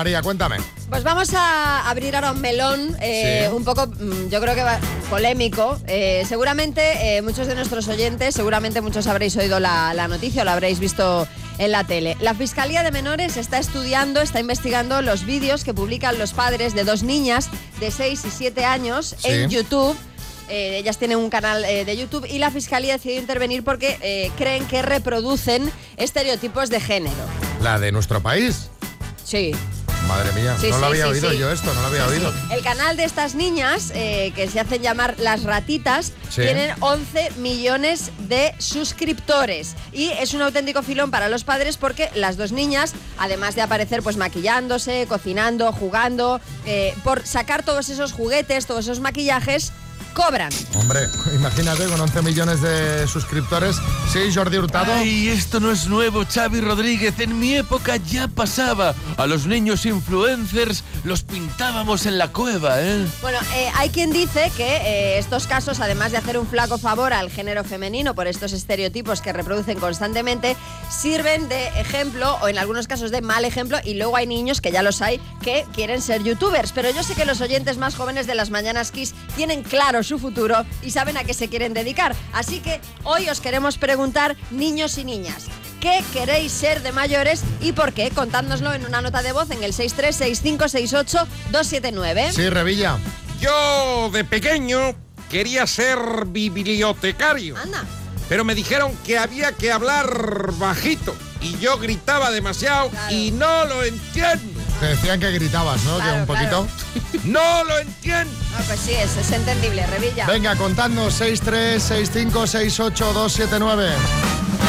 María, cuéntame. Pues vamos a abrir ahora un melón un poco, yo creo que polémico. Seguramente muchos de nuestros oyentes, seguramente muchos habréis oído la noticia o la habréis visto en la tele. La Fiscalía de Menores está investigando los vídeos que publican los padres de dos niñas de 6 y 7 años en YouTube. Ellas tienen un canal de YouTube y la Fiscalía decidió intervenir porque creen que reproducen estereotipos de género. ¿La de nuestro país? Sí. Madre mía, no lo había oído yo esto, no lo había oído. El canal de estas niñas, que se hacen llamar Las Ratitas, tienen 11 millones de suscriptores. Y es un auténtico filón para los padres porque las dos niñas, además de aparecer pues maquillándose, cocinando, jugando, por sacar todos esos juguetes, todos esos maquillajes, cobran. Hombre, imagínate, con 11 millones de suscriptores. Sí, Jordi Hurtado. Ay, esto no es nuevo, Xavi Rodríguez. En mi época ya pasaba. A los niños influencers los pintábamos en la cueva, ¿eh? Bueno, hay quien dice que estos casos, además de hacer un flaco favor al género femenino por estos estereotipos que reproducen constantemente, sirven de ejemplo, o en algunos casos de mal ejemplo, y luego hay niños, que ya los hay, que quieren ser youtubers. Pero yo sé que los oyentes más jóvenes de las Mañanas Kiss tienen claro su futuro y saben a qué se quieren dedicar. Así que hoy os queremos preguntar, niños y niñas, ¿qué queréis ser de mayores y por qué? Contádnoslo en una nota de voz en el 636568279. Sí, Revilla. Yo, de pequeño, quería ser bibliotecario. Anda. Pero me dijeron que había que hablar bajito y yo gritaba demasiado y no lo entiendo. Te decían que gritabas, ¿no? Claro, que un poquito. ¡No lo entiendo! Pues sí, es entendible, Revilla. Venga, contadnos 636568279.